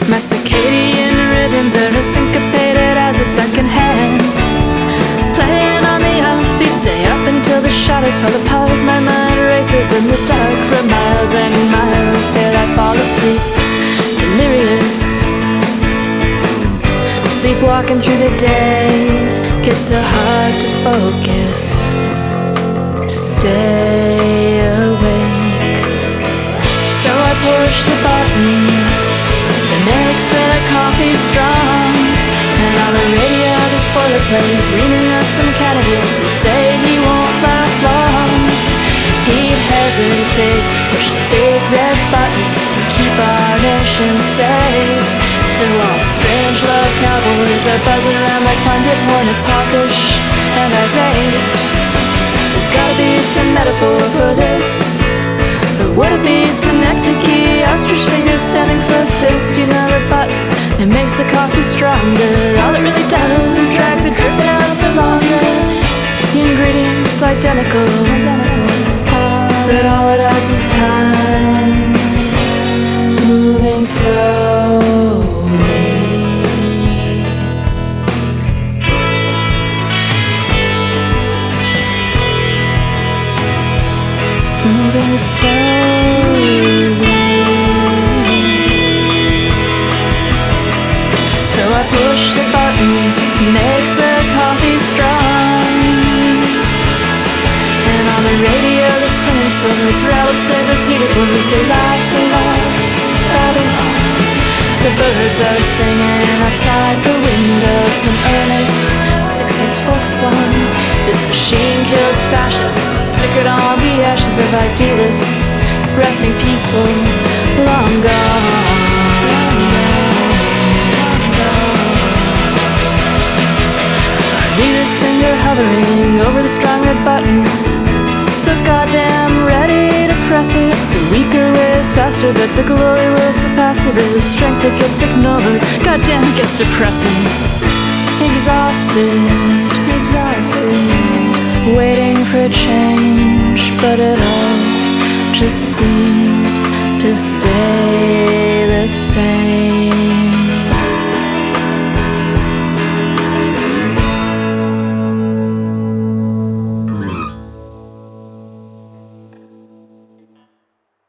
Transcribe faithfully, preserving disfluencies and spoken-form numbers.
My circadian rhythms are as syncopated as a second hand. Playing on the offbeat, stay up until the shadows fall apart. My mind races in the dark for miles and miles till I fall asleep, delirious. Sleepwalking through the day gets so hard to focus. Stay awake. So I push the button that makes the coffee strong, and on the radio this boilerplate reaming of some candidate who say he won't last long. He'd hesitate to push the big red button and keep our nation safe. So all the strange love cowboys are buzzing around like pundit hornets, hawkish and irate. There's gotta be some metaphor for this, or would it be synecdoche, ostrich fingers standing for a fist? You know the button that makes the coffee stronger, all it really does is drag the dripping out for longer. The ingredients identical, but all it adds is time, moving slowly, moving slowly. So I push the button, makes the coffee strong, and on the radio the swinging swords, rattled sabers, heated words, alas, alas, Babylon. The birds are singing outside the window some earnest sixties folk song. This machine kills fascists, stickered on the ashes of idealists, resting peaceful, long gone. Leave his finger hovering over the strong red button, so goddamn ready to press it. The weaker way is faster, but the glory will surpass the real strength that gets ignored. Goddamn, it gets depressing. Exhausted, exhausted, waiting for a change, but it all just seems to stay the same.